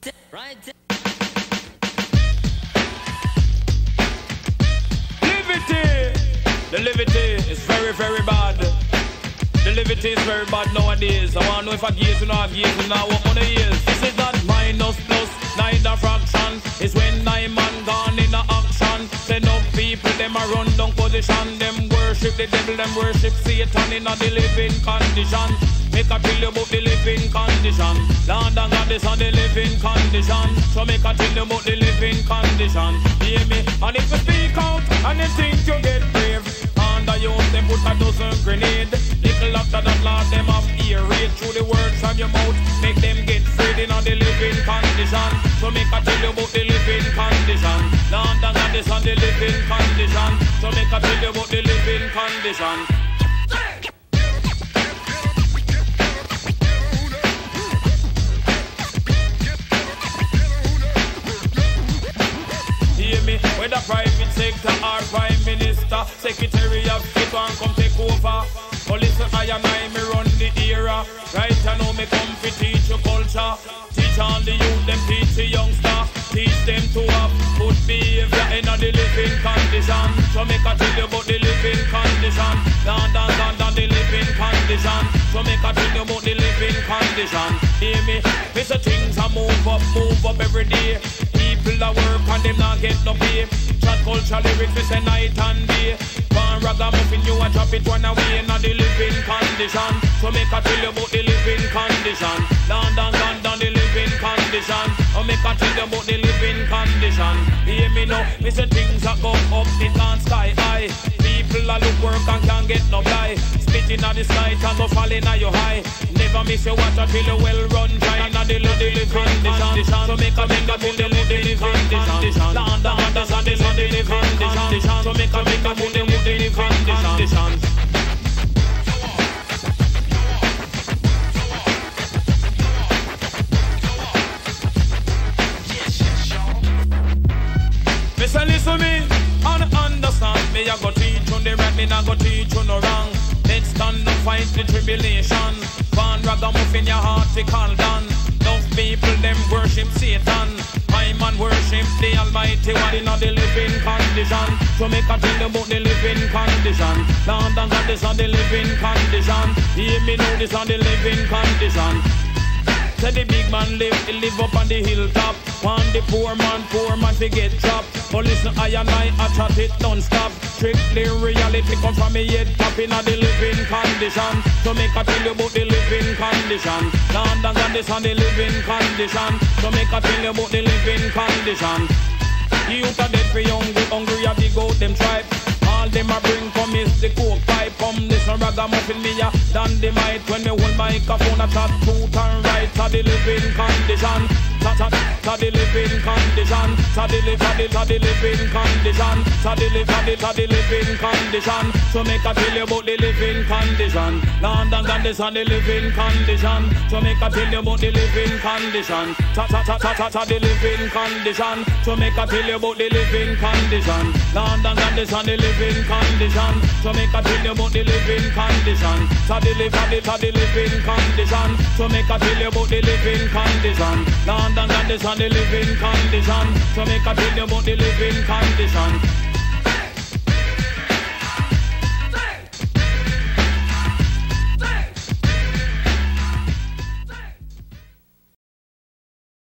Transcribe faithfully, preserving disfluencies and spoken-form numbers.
Right. Liberty! The liberty is very, very bad. The liberty is very bad nowadays. I wanna know if I gaze or not gaze and now what money is. This is not minus plus, neither fraction. It's when nine man gone in a action. Send up people, them a run down position. Them worship the devil, them worship Satan in a the living condition. Make a tell you about the living condition. Land and God is on the living condition. So make a tell you about the living condition. Hear me? And if you speak out and you think you get brave, under you them put a dozen grenade. Little after that Lord them have ear raid through the words from your mouth. Make them get freed in on the living condition. So make a tell you about the living condition. Land and God is on the living condition. So make a tell you about the living condition. Whether private sector or prime minister, secretary of state one come take over. But listen, I and I me run the era. Right I know me come to teach you culture. Teach all the youth, them teach the youngster. Teach them to have good behavior in a the living condition. So make a tell you about the living condition. Down, down, down, down the living condition. So make a tell you about the living condition. Hear me? Mister Things a move up, move up every day. People a work and them not get no pay. Chat culture lyrics we say night and day. One ragamuffin you a drop it one away in a the living condition. So make a tell you about the living condition. Down, down, down, down the living condition. Oh make a tell you about the living condition. Hear me now, me say things a go up, it can't sky high. People a look work and can't get no fly. Spitting at the sky and go falling at your high. Never miss your water till you well run dry. And a the living condition. So make a make a feel the living condition. Land and the sun is on the living condition. So make a make a feel the living condition. Listen, listen me, and understand me. I go teach you the right, me I go teach you no wrong. Let's stand and fight the tribulation. One ragamuffin your heart to call down. Those people them worship Satan. I man worship the Almighty one in the living condition. So make a tell about the living condition. Lord and God is on the living condition. Hear me know this on the living condition. Say the big man live, he live up on the hilltop. One the poor man, poor man to get trapped. But listen, I and I, I chat it non-stop. Strictly reality come from me head top in the living condition. So make a tell you about the living condition. Land and God is on the living condition. So make a tell you about the living condition. Youth are dead for hungry, hungry a dig out them tribe. All them a bring come is the coke pipe. Come listen ragamuffin me a dynamite. When me hold microphone a chat truth and right. To the living condition. To, to, to the living condition. To the, to the, to the living condition. To the, to the, to the living condition. So make a tell you about the living condition. Land and God is on the living condition. So make a tell you about the living condition. To, to, to, to, to the living condition. So make a tell you about the living condition. Land and God is on the living condition. So make a tell you about the living condition. To the, to the, to the living condition. So make a tell you about the living condition. Land and God is on the living condition. So make a tell you about the living condition.